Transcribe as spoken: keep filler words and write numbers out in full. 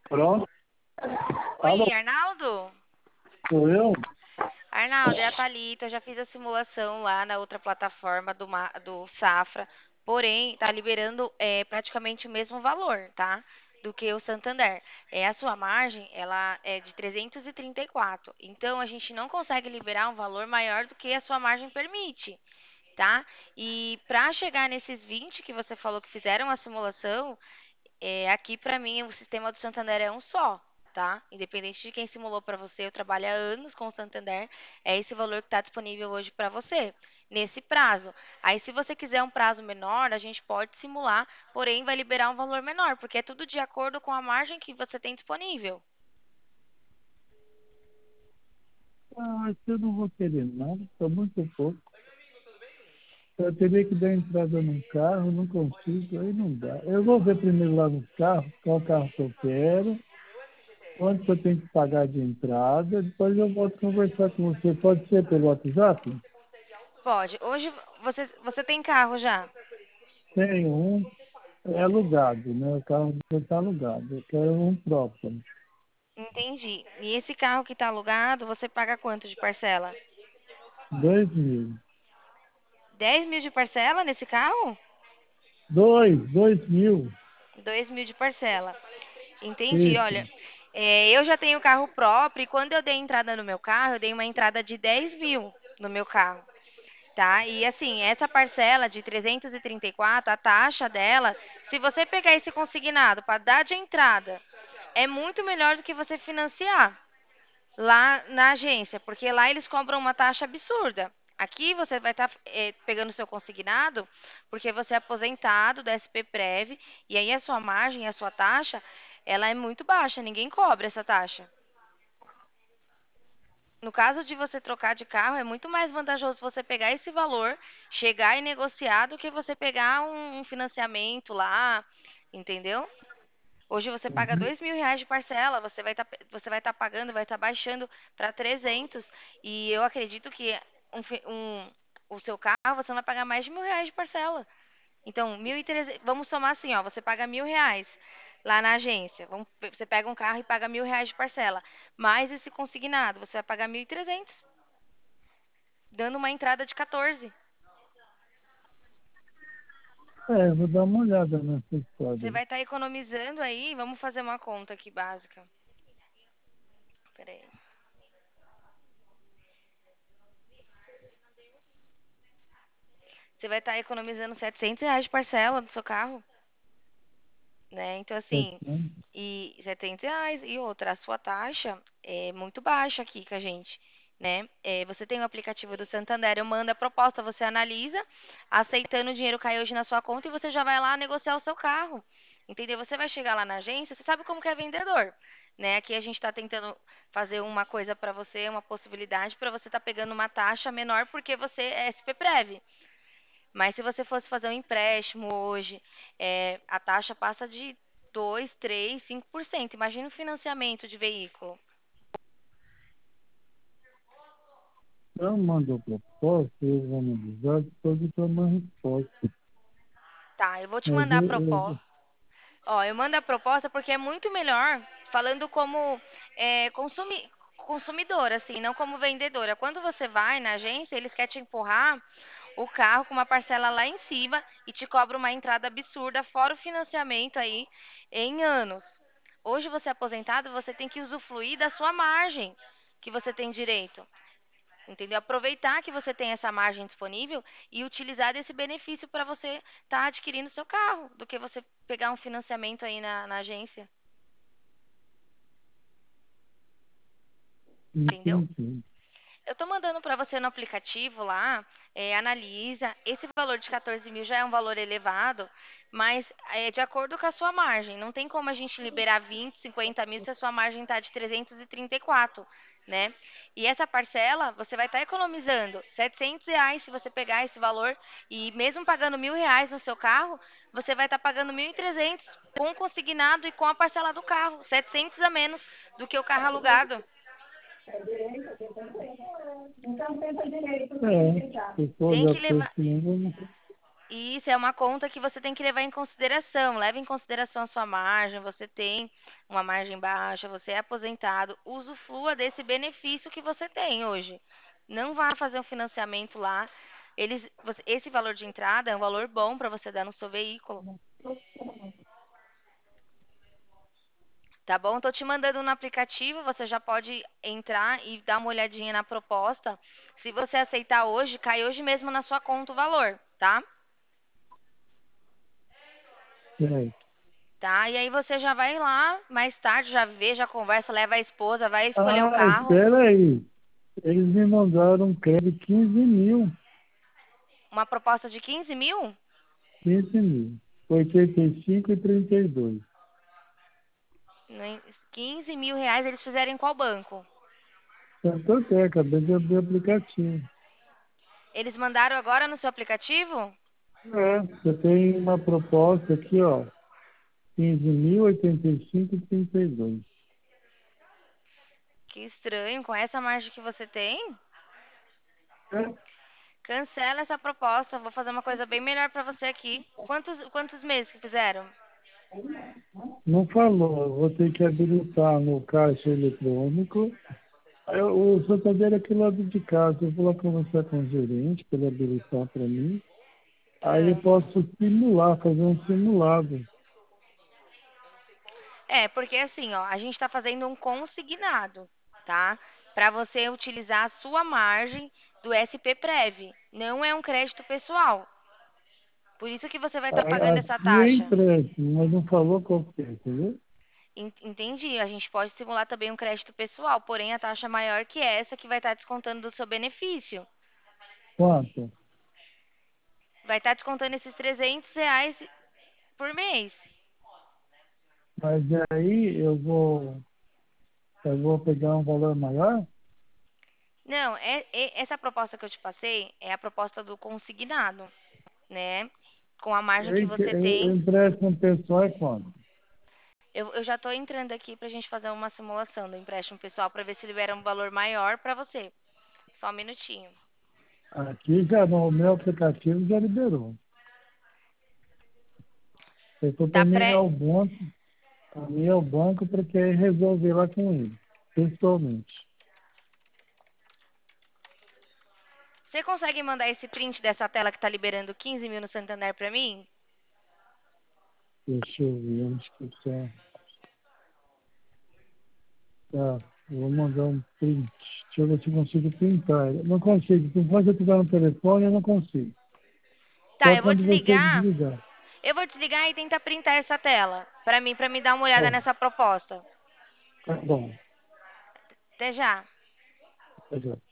Pronto, alô, Oi, Arnaldo? sou eu? Arnaldo, é a Thalita. Eu já fiz a simulação lá na outra plataforma do, Ma- do Safra. Porém, tá liberando é, praticamente o mesmo valor, tá? Do que o Santander. É, a sua margem, ela é de trezentos e trinta e quatro. Então, a gente não consegue liberar um valor maior do que a sua margem permite, tá? E para chegar nesses vinte que você falou que fizeram a simulação, é, aqui para mim o sistema do Santander é um só, tá? Independente de quem simulou para você, eu trabalho há anos com o Santander, é esse valor que está disponível hoje para você, nesse prazo. Aí se você quiser um prazo menor, a gente pode simular, porém vai liberar um valor menor, porque é tudo de acordo com a margem que você tem disponível. Ah, eu não vou querer nada, estou muito pouco. Eu teria que dar entrada num carro, não consigo, aí não dá. Eu vou ver primeiro lá nos carros, qual carro que eu quero, quanto que eu tenho que pagar de entrada, depois eu volto conversar com você. Pode ser pelo WhatsApp? Pode. Hoje você, você tem carro já? Tenho um, é alugado, né? O carro está alugado. Eu quero um próprio. Entendi. E esse carro que está alugado, você paga quanto de parcela? Dois mil. Dez mil de parcela nesse carro? Dois, dois mil. Dois mil de parcela. Entendi. Isso. Olha, é, eu já tenho carro próprio e quando eu dei entrada no meu carro, eu dei uma entrada de dez mil no meu carro, tá? E assim, essa parcela de trezentos e trinta e quatro, a taxa dela, se você pegar esse consignado para dar de entrada, é muito melhor do que você financiar lá na agência, porque lá eles cobram uma taxa absurda. Aqui você vai estar pegando seu consignado, porque você é aposentado da S P Prev, e aí a sua margem, a sua taxa, ela é muito baixa, ninguém cobra essa taxa. No caso de você trocar de carro, é muito mais vantajoso você pegar esse valor, chegar e negociar, do que você pegar um, um financiamento lá, entendeu? Hoje você paga Uhum. dois mil reais de parcela, você vai estar você vai estar pagando, vai estar baixando para trezentos, e eu acredito que um, fi- um- o seu carro você não vai pagar mais de mil reais de parcela. Então, mil e trezentos, vamos somar assim, ó, você paga mil reais lá na agência, vamos, você pega um carro e paga mil reais de parcela, mais esse consignado, você vai pagar mil e trezentos, dando uma entrada de quatorze. É, vou dar uma olhada nessa história Você aí. vai estar economizando aí, vamos fazer uma conta aqui básica. Peraí. Você vai estar economizando setecentos reais de parcela do seu carro, né? Então, assim, setecentos. e setecentos reais. E outra, a sua taxa é muito baixa aqui com a gente, né? É, você tem o aplicativo do Santander, eu mando a proposta, você analisa, aceitando o dinheiro cair hoje na sua conta e você já vai lá negociar o seu carro, entendeu? Você vai chegar lá na agência, você sabe como que é vendedor, né? Aqui a gente está tentando fazer uma coisa para você, uma possibilidade para você estar pegando uma taxa menor porque você é S P Prev. Mas se você fosse fazer um empréstimo hoje, é, a taxa passa de dois, três, cinco por cento. Imagina o financiamento de veículo. Então, mandou proposta, eu vou analisar, depois eu dou uma resposta. Tá, eu vou te Mas mandar a eu, eu, proposta. Ó, eu mando a proposta porque é muito melhor falando como é, consumi- consumidora, assim, não como vendedora. Quando você vai na agência, eles querem te empurrar o carro com uma parcela lá em cima e te cobra uma entrada absurda, fora o financiamento aí em anos. Hoje você é aposentado, você tem que usufruir da sua margem que você tem direito. Entendeu? Aproveitar que você tem essa margem disponível e utilizar desse benefício para você estar adquirindo seu carro, do que você pegar um financiamento aí na, na agência. Entendeu? entendi. Eu tô mandando para você no aplicativo lá, é, analisa. Esse valor de quatorze mil já é um valor elevado, mas é de acordo com a sua margem. Não tem como a gente liberar vinte, cinquenta mil se a sua margem está de trezentos e trinta e quatro, né? E essa parcela, você vai estar economizando setecentos reais se você pegar esse valor, e mesmo pagando mil reais no seu carro, você vai estar pagando mil e trezentos com o consignado e com a parcela do carro, setecentos a menos do que o carro alugado. É, se for Tem de que acordo levar. comigo, eu não- E isso é uma conta que você tem que levar em consideração. Leve em consideração a sua margem. Você tem uma margem baixa, você é aposentado. Usufrua desse benefício que você tem hoje. Não vá fazer um financiamento lá. Eles, você- esse valor de entrada é um valor bom para você dar no seu veículo. Tá bom? Tô te mandando no aplicativo, você já pode entrar e dar uma olhadinha na proposta. Se você aceitar hoje, cai hoje mesmo na sua conta o valor, tá? Certo. Tá? E aí você já vai lá, mais tarde, já vê, já conversa, leva a esposa, vai escolher o Ah, carro. espera aí. Eles me mandaram um crédito de quinze mil. Uma proposta de quinze mil? quinze mil. oitenta e cinco e trinta e dois. Né? quinze mil reais eles fizeram em qual banco? Santander, acabei de abrir o aplicativo. Eles mandaram agora no seu aplicativo? É, você tem uma proposta aqui, ó. quinze mil, oitenta e cinco e trinta e dois. Que estranho, com essa margem que você tem? É, Cancela essa proposta, vou fazer uma coisa bem melhor pra você aqui. Quantos, quantos meses que fizeram? não falou, eu vou ter que habilitar no caixa eletrônico. Aí, o Santander é aqui do lado de casa. Eu vou lá conversar com o gerente para ele habilitar para mim. Aí eu Ah. posso simular, fazer um simulado. É, porque assim, ó, a gente está fazendo um consignado, tá? Para você utilizar a sua margem do S P Prev. Não é um crédito pessoal. Por isso que você vai estar Aí, pagando essa aqui é taxa. empréstimo, mas não falou qual que é, entendeu? En- Entendi. A gente pode simular também um crédito pessoal, porém a taxa é maior que essa que vai estar descontando do seu benefício. Quanto? Vai estar descontando esses trezentos reais por mês. Mas aí eu vou, eu vou pegar um valor maior? Não, é, é- essa proposta que eu te passei é a proposta do consignado, né? Com a margem que Aí, que- você eu tem. empréstimo pessoal é quanto? Eu, eu já estou entrando aqui para a gente fazer uma simulação do empréstimo pessoal para ver se libera um valor maior para você. Só um minutinho. Aqui já no meu aplicativo já liberou. Eu estou Tá também pré... ao banco, também ao banco para que resolver lá com ele, pessoalmente. Você consegue mandar esse print dessa tela que está liberando quinze mil no Santander para mim? Deixa eu ver onde que está. Tá, eu vou mandar um print. Deixa eu ver se eu consigo printar. Eu não consigo. Enquanto eu estiver no telefone, eu não consigo. Tá, Só eu vou quando você desligar. desligar. Eu vou desligar e tentar printar essa tela para mim, para me dar uma olhada Bom, nessa proposta. tá bom. Até já. Tá já.